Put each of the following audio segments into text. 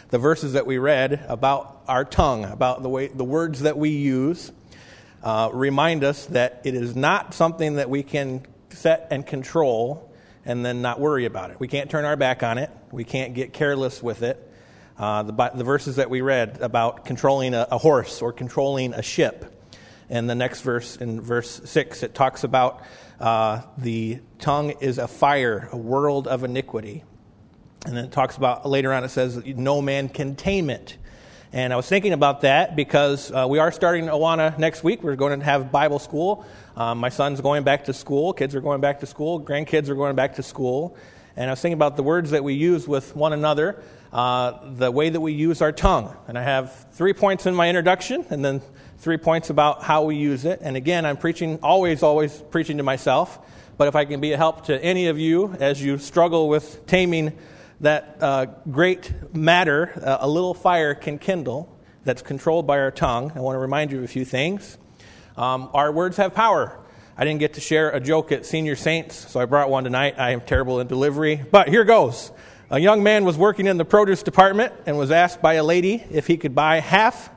the verses that we read about our tongue, about the words that we use, remind us that it is not something that we can set and control and then not worry about it. We can't turn our back on it. We can't get careless with it. The verses that we read about controlling a horse or controlling a ship. And the next verse, in verse 6, it talks about the tongue is a fire, a world of iniquity. And then it talks about, later on it says, no man can tame it. And I was thinking about that because we are starting Awana next week. We're going to have Bible school. My son's going back to school. Kids are going back to school. Grandkids are going back to school. And I was thinking about the words that we use with one another, the way that we use our tongue. And I have 3 points in my introduction and then 3 points about how we use it. And again, I'm preaching, always preaching to myself. But if I can be a help to any of you as you struggle with taming that great matter, a little fire can kindle that's controlled by our tongue, I want to remind you of a few things. Our words have power. I didn't get to share a joke at Senior Saints, so I brought one tonight. I am terrible in delivery, but here goes. A young man was working in the produce department and was asked by a lady if she could buy half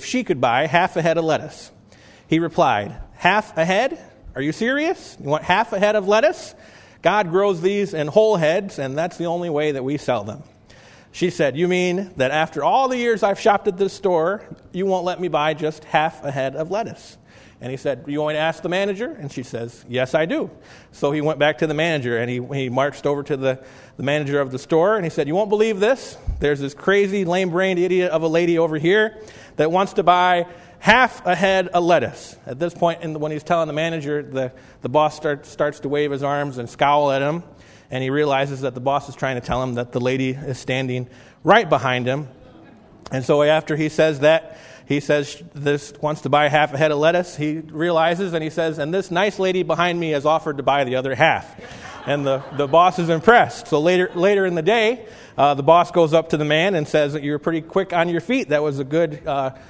a head of lettuce. He replied, "Half a head? Are you serious? You want half a head of lettuce? God grows these in whole heads, and that's the only way that we sell them." She said, "You mean that after all the years I've shopped at this store, you won't let me buy just half a head of lettuce?" And he said, "You want to ask the manager?" And she says, "Yes, I do." So he went back to the manager, and he marched over to the manager of the store, and he said, "You won't believe this. There's this crazy, lame-brained idiot of a lady over here that wants to buy half a head of lettuce." At this point, when he's telling the manager, the boss starts to wave his arms and scowl at him, and he realizes that the boss is trying to tell him that the lady is standing right behind him. And so after he says that, he says this wants to buy half a head of lettuce, he realizes, and he says, "And this nice lady behind me has offered to buy the other half." And the boss is impressed. So later in the day, the boss goes up to the man and says that you were pretty quick on your feet. That was a good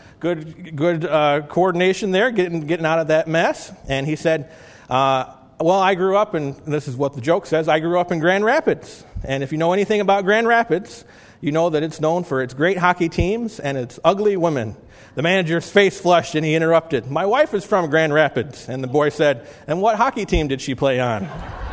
coordination there, getting out of that mess. And he said, "Well, I grew up," and this is what the joke says, "I grew up in Grand Rapids. And if you know anything about Grand Rapids, you know that it's known for its great hockey teams and its ugly women." The manager's face flushed and he interrupted, "My wife is from Grand Rapids." And the boy said, "And what hockey team did she play on?"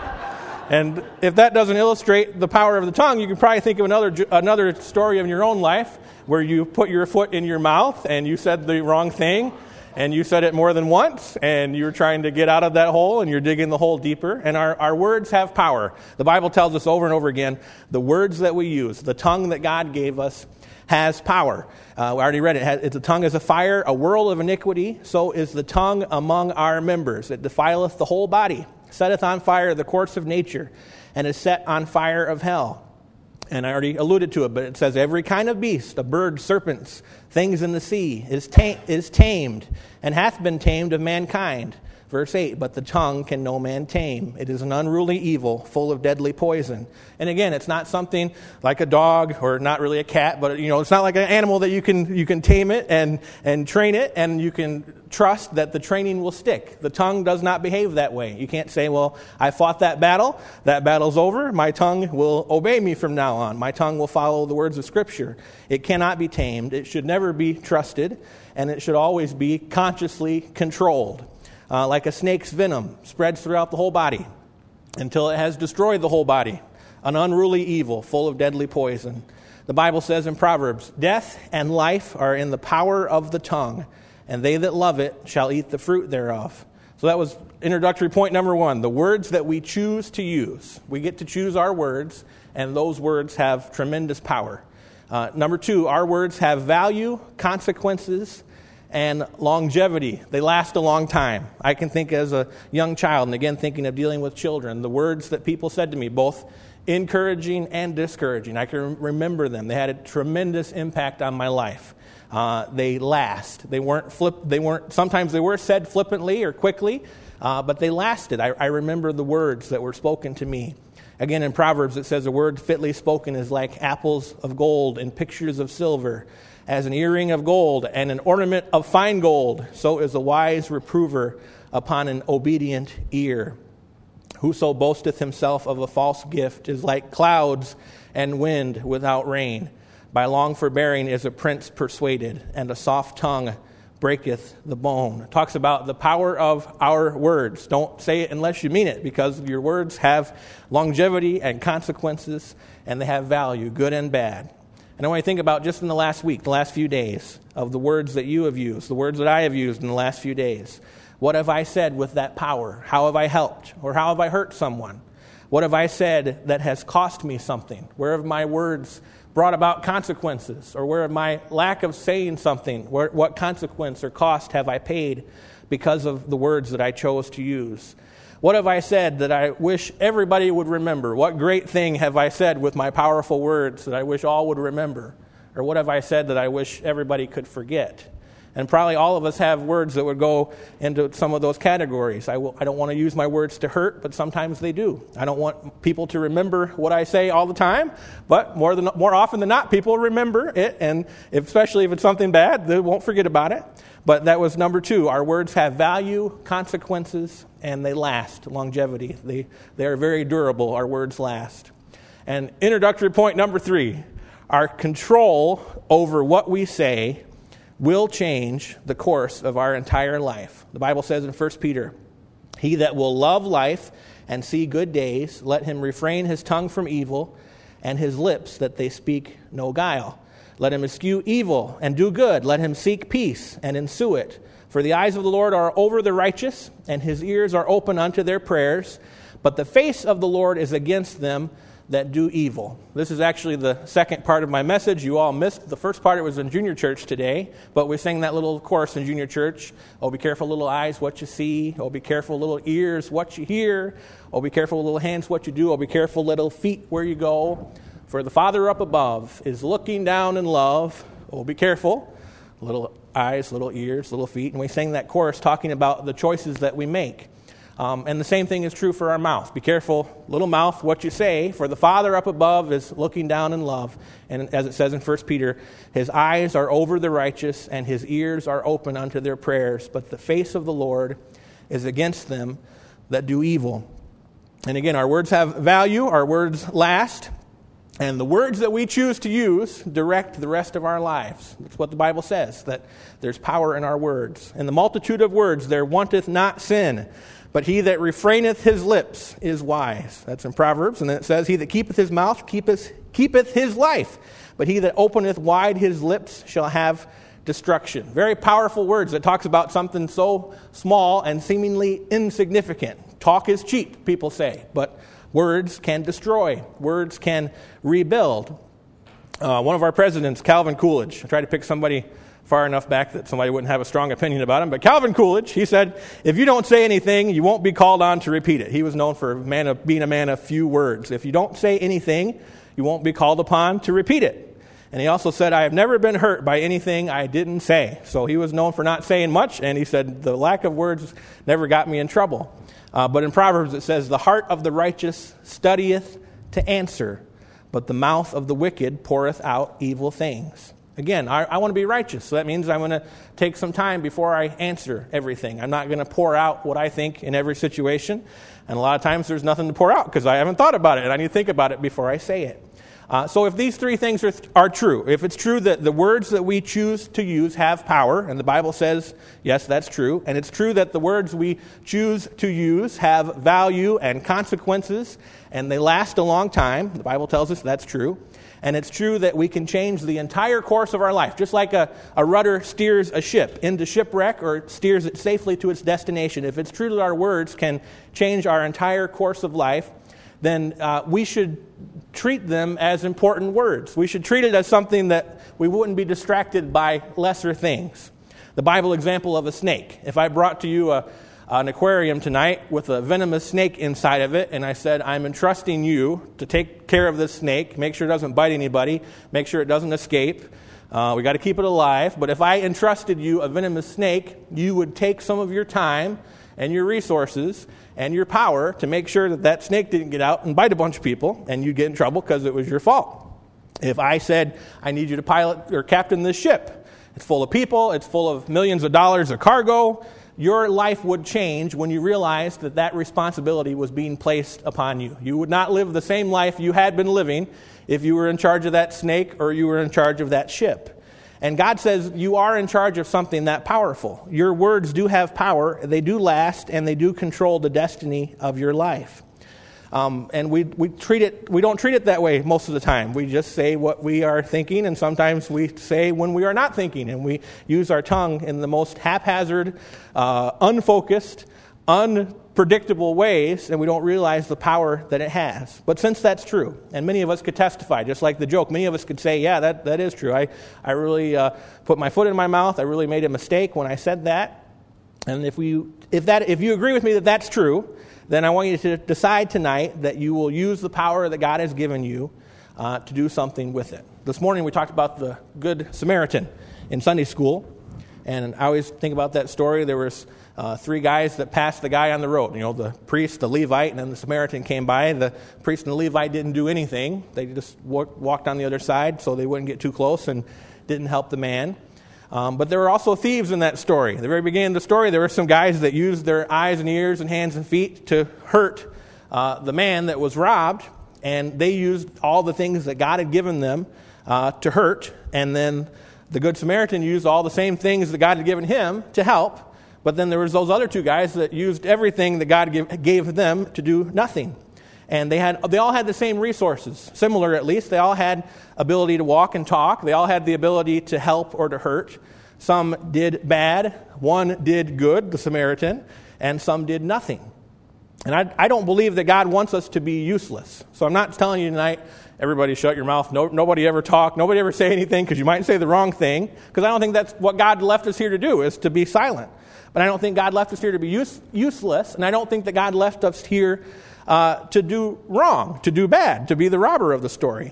And if that doesn't illustrate the power of the tongue, you can probably think of another story in your own life where you put your foot in your mouth and you said the wrong thing, and you said it more than once, and you're trying to get out of that hole, and you're digging the hole deeper. And our words have power. The Bible tells us over and over again, the words that we use, the tongue that God gave us, has power. We already read it. The tongue is a fire, a world of iniquity. So is the tongue among our members. It defileth the whole body, setteth on fire the courts of nature, and is set on fire of hell. And I already alluded to it, but it says every kind of beast, of birds, serpents, things in the sea, is tamed, and hath been tamed of mankind. Verse 8, but the tongue can no man tame. It is an unruly evil, full of deadly poison. And again, it's not something like a dog, or not really a cat, but it's not like an animal that you can tame it and train it, and you can trust that the training will stick. The tongue does not behave that way. You can't say, well, I fought that battle's over, my tongue will obey me from now on. My tongue will follow the words of Scripture. It cannot be tamed. It should never be trusted, and it should always be consciously controlled. Like a snake's venom spreads throughout the whole body until it has destroyed the whole body. An unruly evil full of deadly poison. The Bible says in Proverbs, death and life are in the power of the tongue, and they that love it shall eat the fruit thereof. So that was introductory point number 1, the words that we choose to use. We get to choose our words, and those words have tremendous power. Number 2, our words have value, consequences, and longevity. They last a long time. I can think as a young child, and again thinking of dealing with children, the words that people said to me, both encouraging and discouraging. I can remember them. They had a tremendous impact on my life. They last. Sometimes they were said flippantly or quickly, but they lasted. I remember the words that were spoken to me. Again, in Proverbs, it says, a word fitly spoken is like apples of gold and pictures of silver. As an earring of gold and an ornament of fine gold, so is a wise reprover upon an obedient ear. Whoso boasteth himself of a false gift is like clouds and wind without rain. By long forbearing is a prince persuaded, and a soft tongue breaketh the bone. It talks about the power of our words. Don't say it unless you mean it, because your words have longevity and consequences, and they have value, good and bad. And I want to think about just in the last week, the last few days, of the words that you have used, the words that I have used in the last few days. What have I said with that power? How have I helped? Or how have I hurt someone? What have I said that has cost me something? Where have my words brought about consequences? Or where my lack of saying something, what consequence or cost have I paid because of the words that I chose to use? What have I said that I wish everybody would remember? What great thing have I said with my powerful words that I wish all would remember? Or what have I said that I wish everybody could forget? And probably all of us have words that would go into some of those categories. I don't want to use my words to hurt, but sometimes they do. I don't want people to remember what I say all the time, but more often than not, people remember it, and especially if it's something bad, they won't forget about it. But that was number 2. Our words have value, consequences, and they last, longevity. They are very durable. Our words last. And introductory point number 3, our control over what we say will change the course of our entire life. The Bible says in 1 Peter, "He that will love life and see good days, let him refrain his tongue from evil and his lips that they speak no guile. Let him eschew evil and do good. Let him seek peace and ensue it. For the eyes of the Lord are over the righteous, and his ears are open unto their prayers. But the face of the Lord is against them that do evil." This is actually the second part of my message. You all missed the first part. It was in junior church today, but we sang that little chorus in junior church. "Oh, be careful, little eyes, what you see. Oh, be careful, little ears, what you hear. Oh, be careful, little hands, what you do. Oh, be careful, little feet, where you go. For the Father up above is looking down in love." Oh, be careful, little eyes, little ears, little feet. And we sang that chorus talking about the choices that we make. And the same thing is true for our mouth. Be careful, little mouth, what you say, for the Father up above is looking down in love. And as it says in 1 Peter, his eyes are over the righteous, and his ears are open unto their prayers. But the face of the Lord is against them that do evil. And again, our words have value, our words last, and the words that we choose to use direct the rest of our lives. That's what the Bible says, that there's power in our words. "In the multitude of words there wanteth not sin, but he that refraineth his lips is wise." That's in Proverbs. And then it says, "He that keepeth his mouth keepeth his life, but he that openeth wide his lips shall have destruction." Very powerful words that talks about something so small and seemingly insignificant. Talk is cheap, people say, but words can destroy. Words can rebuild. One of our presidents, Calvin Coolidge, I tried to pick somebody far enough back that somebody wouldn't have a strong opinion about him, but Calvin Coolidge, he said, "If you don't say anything, you won't be called on to repeat it." He was known for being a man of few words. If you don't say anything, you won't be called upon to repeat it. And he also said, "I have never been hurt by anything I didn't say." So he was known for not saying much, and he said, "The lack of words never got me in trouble." But in Proverbs it says, "The heart of the righteous studieth to answer, but the mouth of the wicked poureth out evil things." Again, I want to be righteous, so that means I'm going to take some time before I answer everything. I'm not going to pour out what I think in every situation, and a lot of times there's nothing to pour out because I haven't thought about it, and I need to think about it before I say it. So if these 3 things are true, if it's true that the words that we choose to use have power, and the Bible says, yes, that's true, and it's true that the words we choose to use have value and consequences, and they last a long time, the Bible tells us that's true, and it's true that we can change the entire course of our life, just like a rudder steers a ship into shipwreck or steers it safely to its destination. If it's true that our words can change our entire course of life, then we should treat them as important words. We should treat it as something that we wouldn't be distracted by lesser things. The Bible example of a snake. If I brought to you an aquarium tonight with a venomous snake inside of it, and I said, "I'm entrusting you to take care of this snake, make sure it doesn't bite anybody, make sure it doesn't escape. We got to keep it alive. But if I entrusted you a venomous snake, you would take some of your time and your resources and your power to make sure that that snake didn't get out and bite a bunch of people, and you'd get in trouble because it was your fault. If I said, I need you to pilot or captain this ship, it's full of people, it's full of millions of dollars of cargo, your life would change when you realized that that responsibility was being placed upon you. You would not live the same life you had been living if you were in charge of that snake or you were in charge of that ship. And God says you are in charge of something that powerful. Your words do have power, they do last, and they do control the destiny of your life. And we don't treat it that way most of the time. We just say what we are thinking, and sometimes we say when we are not thinking, and we use our tongue in the most haphazard, unfocused, unpredictable ways, and we don't realize the power that it has. But since that's true, and many of us could testify, just like the joke, many of us could say, yeah, that is true. I really put my foot in my mouth. I really made a mistake when I said that. And if you agree with me that that's true, then I want you to decide tonight that you will use the power that God has given you to do something with it. This morning we talked about the Good Samaritan in Sunday school, and I always think about that story. There was 3 guys that passed the guy on the road. The priest, the Levite, and then the Samaritan came by. The priest and the Levite didn't do anything. They just walked on the other side so they wouldn't get too close and didn't help the man. But there were also thieves in that story. At the very beginning of the story, there were some guys that used their eyes and ears and hands and feet to hurt the man that was robbed, and they used all the things that God had given them to hurt, and then the Good Samaritan used all the same things that God had given him to help, but then there was those other 2 guys that used everything that God gave them to do nothing. And they all had the same resources, similar at least. They all had ability to walk and talk. They all had the ability to help or to hurt. Some did bad. One did good, the Samaritan, and some did nothing. And I don't believe that God wants us to be useless. So I'm not telling you tonight, everybody shut your mouth. Nobody ever talk. Nobody ever say anything because you might say the wrong thing. Because I don't think that's what God left us here to do, is to be silent. But I don't think God left us here to be useless. And I don't think that God left us here to do wrong, to do bad, to be the robber of the story.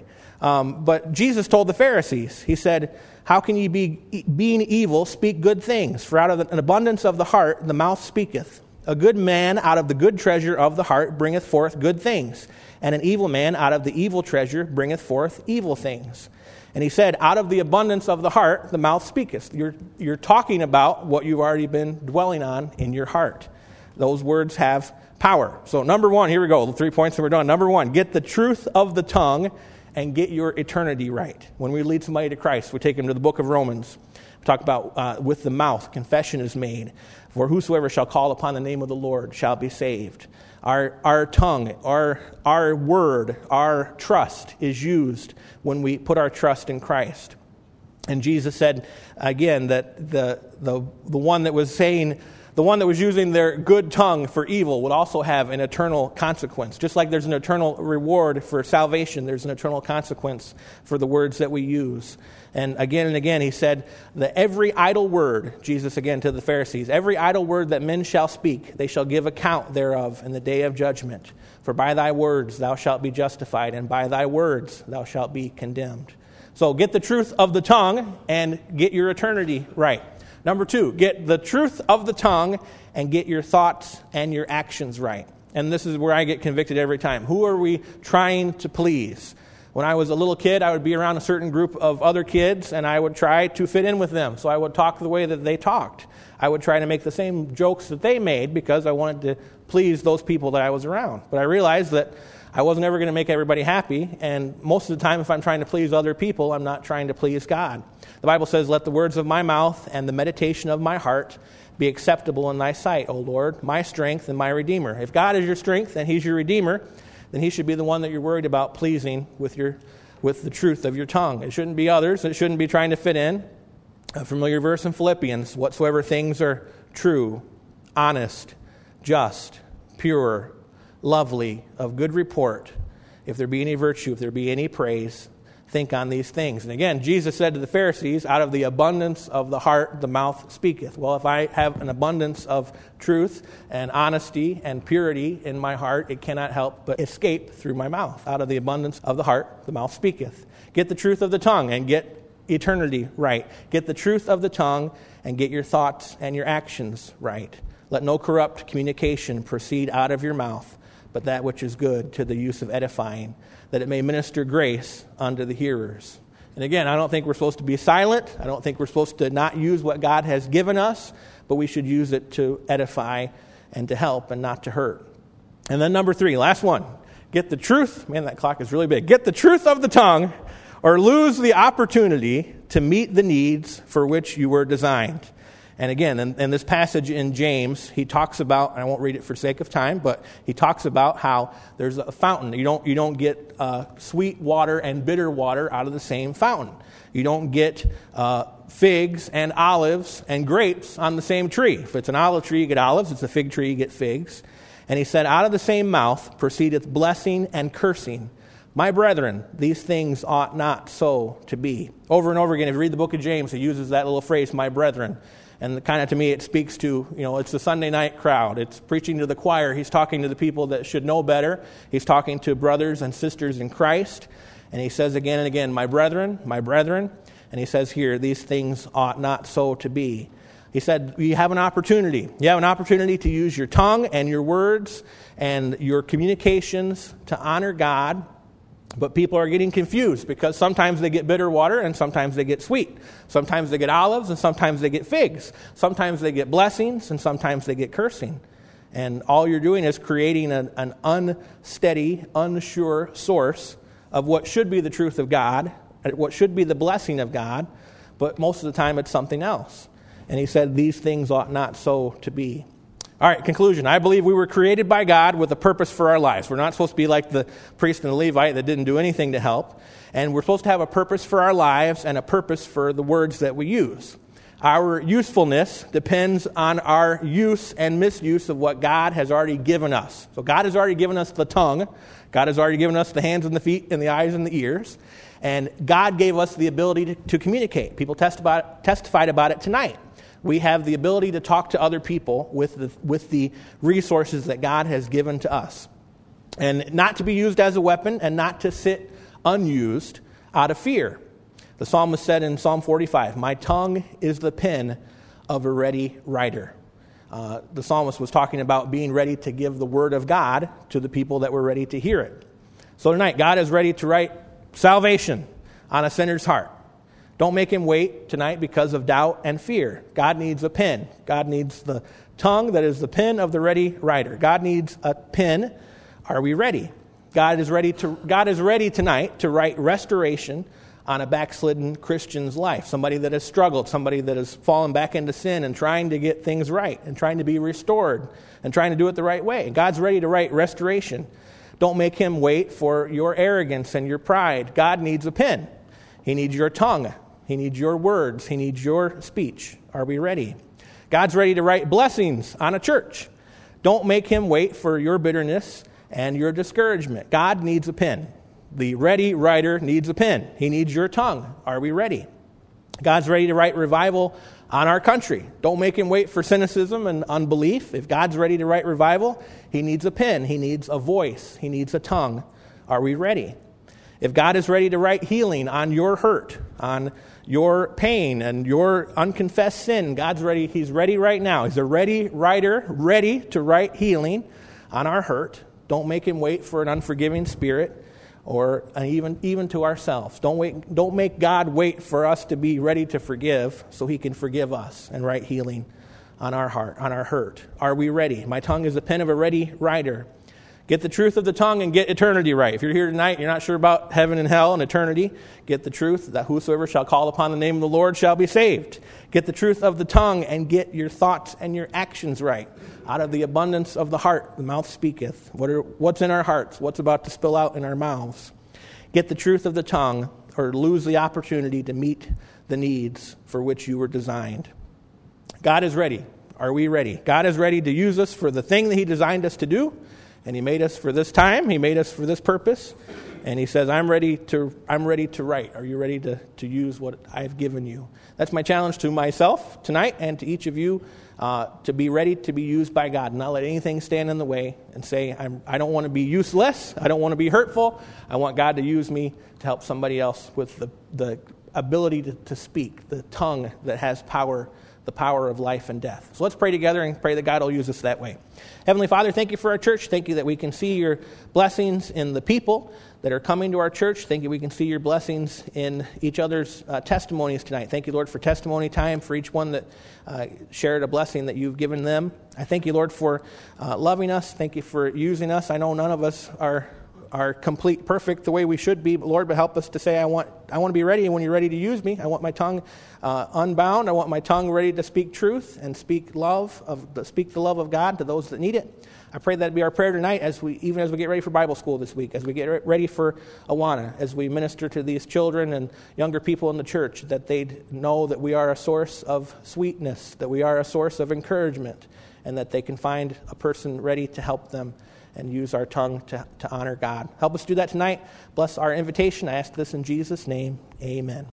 But Jesus told the Pharisees, he said, how can ye being evil speak good things? For out of an abundance of the heart the mouth speaketh. A good man out of the good treasure of the heart bringeth forth good things, and an evil man out of the evil treasure bringeth forth evil things. And he said, out of the abundance of the heart the mouth speaketh. You're talking about what you've already been dwelling on in your heart. Those words have power. So number 1, here we go, the 3 points and we're done. Number 1, get the truth of the tongue and get your eternity right. When we lead somebody to Christ, we take them to the book of Romans. We talk about with the mouth, confession is made. For whosoever shall call upon the name of the Lord shall be saved. Our tongue, our word, our trust is used when we put our trust in Christ. And Jesus said, again, that the one that was saying, the one that was using their good tongue for evil would also have an eternal consequence. Just like there's an eternal reward for salvation, there's an eternal consequence for the words that we use. And again, he said that every idle word, Jesus again to the Pharisees, every idle word that men shall speak, they shall give account thereof in the day of judgment. For by thy words thou shalt be justified, and by thy words thou shalt be condemned. So get the truth of the tongue and get your eternity right. Number 2, get the truth of the tongue and get your thoughts and your actions right. And this is where I get convicted every time. Who are we trying to please? When I was a little kid, I would be around a certain group of other kids, and I would try to fit in with them. So I would talk the way that they talked. I would try to make the same jokes that they made because I wanted to please those people that I was around. But I realized that I wasn't ever going to make everybody happy, and most of the time if I'm trying to please other people, I'm not trying to please God. The Bible says, let the words of my mouth and the meditation of my heart be acceptable in thy sight, O Lord, my strength and my Redeemer. If God is your strength and he's your Redeemer, then he should be the one that you're worried about pleasing with the truth of your tongue. It shouldn't be others. It shouldn't be trying to fit in. A familiar verse in Philippians, whatsoever things are true, honest, just, pure, lovely, of good report, if there be any virtue, if there be any praise, think on these things. And again, Jesus said to the Pharisees, out of the abundance of the heart, the mouth speaketh. Well, if I have an abundance of truth and honesty and purity in my heart, it cannot help but escape through my mouth. Out of the abundance of the heart, the mouth speaketh. Get the truth of the tongue and get eternity right. Get the truth of the tongue and get your thoughts and your actions right. Let no corrupt communication proceed out of your mouth, but that which is good to the use of edifying, that it may minister grace unto the hearers. And again, I don't think we're supposed to be silent. I don't think we're supposed to not use what God has given us, but we should use it to edify and to help and not to hurt. And then number 3, last one, Get the truth. Man, that clock is really big. Get the truth of the tongue, or lose the opportunity to meet the needs for which you were designed. And again, in this passage in James, he talks about, and I won't read it for sake of time, but he talks about how there's a fountain. You don't get sweet water and bitter water out of the same fountain. You don't get figs and olives and grapes on the same tree. If it's an olive tree, you get olives. If it's a fig tree, you get figs. And he said, out of the same mouth proceedeth blessing and cursing. My brethren, these things ought not so to be. Over and over again, if you read the book of James, he uses that little phrase, my brethren. And kind of to me, it speaks to, it's the Sunday night crowd. It's preaching to the choir. He's talking to the people that should know better. He's talking to brothers and sisters in Christ. And he says again and again, my brethren, my brethren. And he says here, these things ought not so to be. He said, you have an opportunity. You have an opportunity to use your tongue and your words and your communications to honor God. But people are getting confused because sometimes they get bitter water and sometimes they get sweet. Sometimes they get olives and sometimes they get figs. Sometimes they get blessings and sometimes they get cursing. And all you're doing is creating an unsteady, unsure source of what should be the truth of God, what should be the blessing of God, but most of the time it's something else. And he said, these things ought not so to be. All right, conclusion. I believe we were created by God with a purpose for our lives. We're not supposed to be like the priest and the Levite that didn't do anything to help. And we're supposed to have a purpose for our lives and a purpose for the words that we use. Our usefulness depends on our use and misuse of what God has already given us. So God has already given us the tongue. God has already given us the hands and the feet and the eyes and the ears. And God gave us the ability to communicate. People testified about it tonight. We have the ability to talk to other people with the resources that God has given to us. And not to be used as a weapon and not to sit unused out of fear. The psalmist said in Psalm 45, my tongue is the pen of a ready writer. The psalmist was talking about being ready to give the word of God to the people that were ready to hear it. So tonight, God is ready to write salvation on a sinner's heart. Don't make him wait tonight because of doubt and fear. God needs a pen. God needs the tongue that is the pen of the ready writer. God needs a pen. Are we ready? God is ready tonight to write restoration on a backslidden Christian's life. Somebody that has struggled, somebody that has fallen back into sin and trying to get things right and trying to be restored and trying to do it the right way. God's ready to write restoration. Don't make him wait for your arrogance and your pride. God needs a pen. He needs your tongue. He needs your words. He needs your speech. Are we ready? God's ready to write blessings on a church. Don't make him wait for your bitterness and your discouragement. God needs a pen. The ready writer needs a pen. He needs your tongue. Are we ready? God's ready to write revival on our country. Don't make him wait for cynicism and unbelief. If God's ready to write revival, he needs a pen. He needs a voice. He needs a tongue. Are we ready? If God is ready to write healing on your hurt, on your pain and your unconfessed sin, God's ready. He's ready right now. He's a ready writer, ready to write healing on our hurt. Don't make him wait for an unforgiving spirit or even to ourselves. Don't make God wait for us to be ready to forgive so he can forgive us and write healing on our heart, on our hurt. Are we ready? My tongue is the pen of a ready writer. Get the truth of the tongue and get eternity right. If you're here tonight, you're not sure about heaven and hell and eternity, get the truth that whosoever shall call upon the name of the Lord shall be saved. Get the truth of the tongue and get your thoughts and your actions right. Out of the abundance of the heart, the mouth speaketh. What's in our hearts? What's about to spill out in our mouths? Get the truth of the tongue or lose the opportunity to meet the needs for which you were designed. God is ready. Are we ready? God is ready to use us for the thing that he designed us to do. And he made us for this time. He made us for this purpose. And he says, I'm ready to write. Are you ready to use what I've given you? That's my challenge to myself tonight and to each of you, to be ready to be used by God. Not let anything stand in the way and say, I don't want to be useless. I don't want to be hurtful. I want God to use me to help somebody else with the ability to speak, the tongue that has power, the power of life and death. So let's pray together and pray that God will use us that way. Heavenly Father, thank you for our church. Thank you that we can see your blessings in the people that are coming to our church. Thank you we can see your blessings in each other's testimonies tonight. Thank you, Lord, for testimony time for each one that shared a blessing that you've given them. I thank you, Lord, for loving us. Thank you for using us. I know none of us are are complete, perfect, the way we should be, Lord, but help us to say, I want to be ready when you're ready to use me. I want my tongue unbound. I want my tongue ready to speak truth and speak the love of God to those that need it. I pray that be our prayer tonight, even as we get ready for Bible school this week, as we get ready for Awana, as we minister to these children and younger people in the church, that they'd know that we are a source of sweetness, that we are a source of encouragement, and that they can find a person ready to help them and use our tongue to honor God. Help us do that tonight. Bless our invitation. I ask this in Jesus' name. Amen.